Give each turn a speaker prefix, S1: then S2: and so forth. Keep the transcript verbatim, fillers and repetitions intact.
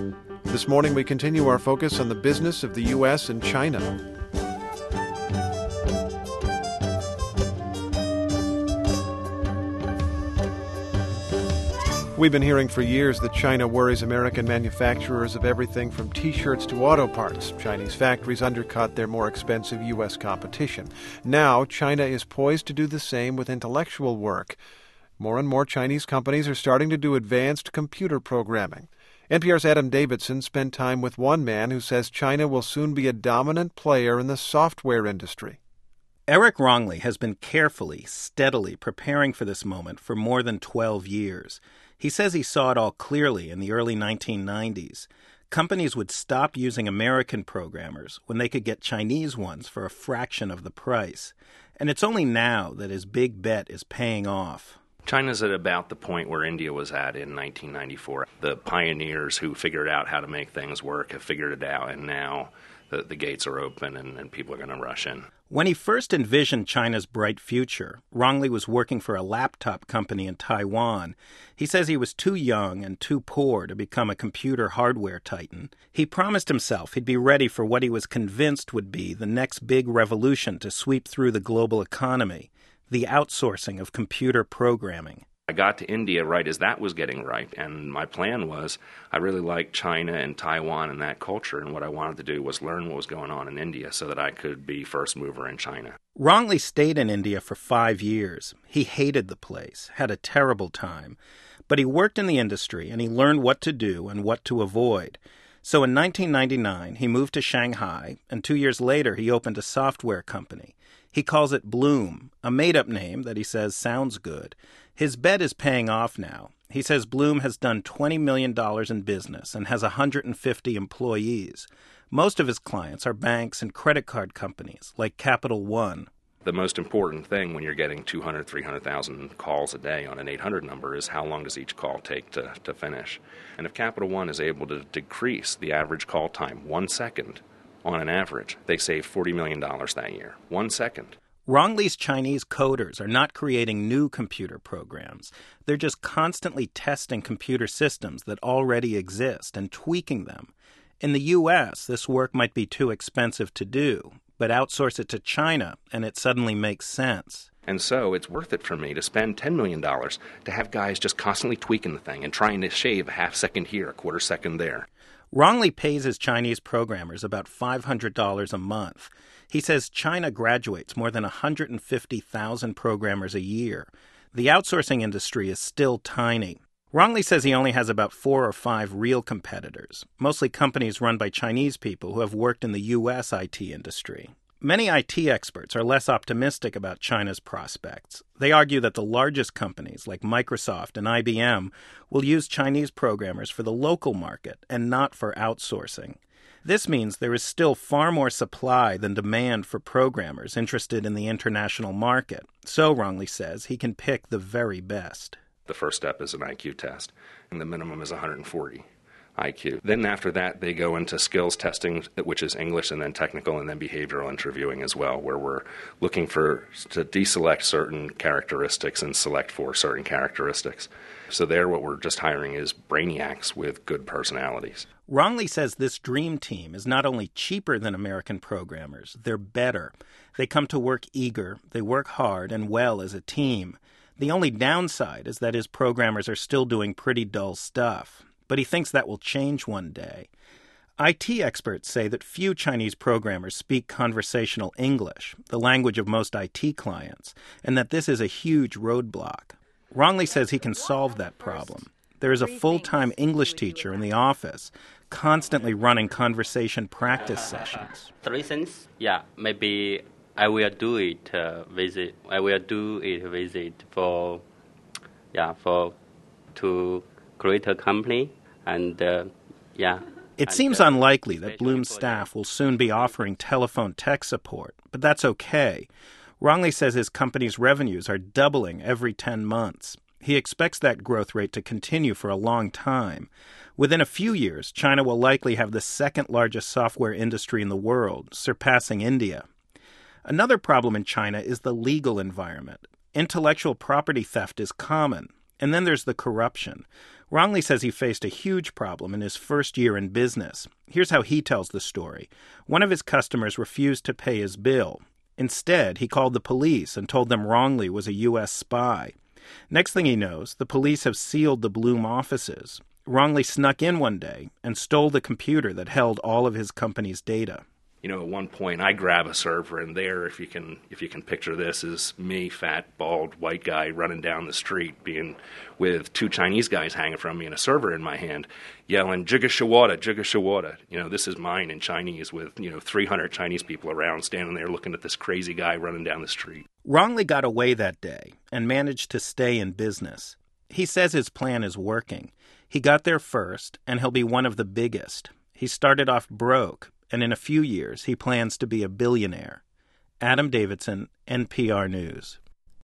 S1: This morning we continue our focus on the business of the U S and China. We've been hearing for years that China worries American manufacturers of everything from T-shirts to auto parts. Chinese factories undercut their more expensive U S competition. Now, China is poised to do the same with intellectual work. More and more Chinese companies are starting to do advanced computer programming. N P R's Adam Davidson spent time with one man who says China will soon be a dominant player in the software industry.
S2: Eric Rongley has been carefully, steadily preparing for this moment for more than twelve years. He says he saw it all clearly in the early nineteen nineties. Companies would stop using American programmers when they could get Chinese ones for a fraction of the price. And it's only now that his big bet is paying off.
S3: China's at about the point where India was at in nineteen ninety-four. The pioneers who figured out how to make things work have figured it out, and now the, the gates are open and, and people are going to rush in.
S2: When he first envisioned China's bright future, Rongley was working for a laptop company in Taiwan. He says he was too young and too poor to become a computer hardware titan. He promised himself he'd be ready for what he was convinced would be the next big revolution to sweep through the global economy, the outsourcing of computer programming.
S3: I got to India right as that was getting ripe, and my plan was I really liked China and Taiwan and that culture, and what I wanted to do was learn what was going on in India so that I could be first mover in China.
S2: Rongley stayed in India for five years. He hated the place, had a terrible time, but he worked in the industry and he learned what to do and what to avoid. So in nineteen ninety-nine, he moved to Shanghai, and two years later he opened a software company. He calls it Bloom, a made-up name that he says sounds good. His bet is paying off now. He says Bloom has done twenty million dollars in business and has one hundred fifty employees. Most of his clients are banks and credit card companies like Capital One.
S3: The most important thing when you're getting two hundred, three hundred thousand calls a day on an eight hundred number is how long does each call take to, to finish. And if Capital One is able to decrease the average call time one second on an average, they save forty million dollars that year. One second.
S2: Rongley's Chinese coders are not creating new computer programs. They're just constantly testing computer systems that already exist and tweaking them. In the U S, this work might be too expensive to do, but outsource it to China and it suddenly makes sense.
S3: And so it's worth it for me to spend ten million dollars to have guys just constantly tweaking the thing and trying to shave a half second here, a quarter second there.
S2: Rongley pays his Chinese programmers about five hundred dollars a month. He says China graduates more than one hundred fifty thousand programmers a year. The outsourcing industry is still tiny. Rongley says he only has about four or five real competitors, mostly companies run by Chinese people who have worked in the U S I T industry. Many I T experts are less optimistic about China's prospects. They argue that the largest companies like Microsoft and I B M will use Chinese programmers for the local market and not for outsourcing. This means there is still far more supply than demand for programmers interested in the international market. So, Rongley says, he can pick the very best.
S3: The first step is an I Q test, and the minimum is one hundred forty I Q. Then after that, they go into skills testing, which is English and then technical and then behavioral interviewing as well, where we're looking for to deselect certain characteristics and select for certain characteristics. So there, what we're just hiring is brainiacs with good personalities.
S2: Rongley says this dream team is not only cheaper than American programmers, they're better. They come to work eager, they work hard and well as a team. The only downside is that his programmers are still doing pretty dull stuff. But he thinks that will change one day. I T experts say that few Chinese programmers speak conversational English, the language of most I T clients, and that this is a huge roadblock. Rongley says he can solve that problem. There is a full-time English teacher in the office, constantly running conversation practice sessions.
S4: The reasons, yeah, maybe I will do it uh, visit. I will do it visit for, yeah, for to create a company and uh, yeah.
S2: It seems unlikely that Bloom's staff will soon be offering telephone tech support, but that's okay. Rongley says his company's revenues are doubling every ten months. He expects that growth rate to continue for a long time. Within a few years, China will likely have the second largest software industry in the world, surpassing India. Another problem in China is the legal environment. Intellectual property theft is common. And then there's the corruption. Rongley says he faced a huge problem in his first year in business. Here's how he tells the story. One of his customers refused to pay his bill. Instead, he called the police and told them Rongley was a U S spy. Next thing he knows, the police have sealed the Bloom offices. Rongley snuck in one day and stole the computer that held all of his company's data.
S3: You know, at one point I grab a server, and there, if you can if you can picture this, is me, fat, bald, white guy running down the street, being with two Chinese guys hanging from me and a server in my hand, yelling, "Jiga Shawada, Jiga Shawada." You know, this is mine in Chinese with, you know, three hundred Chinese people around standing there looking at this crazy guy running down the street.
S2: Rongley got away that day and managed to stay in business. He says his plan is working. He got there first, and he'll be one of the biggest. He started off broke, and in a few years, he plans to be a billionaire. Adam Davidson, N P R News.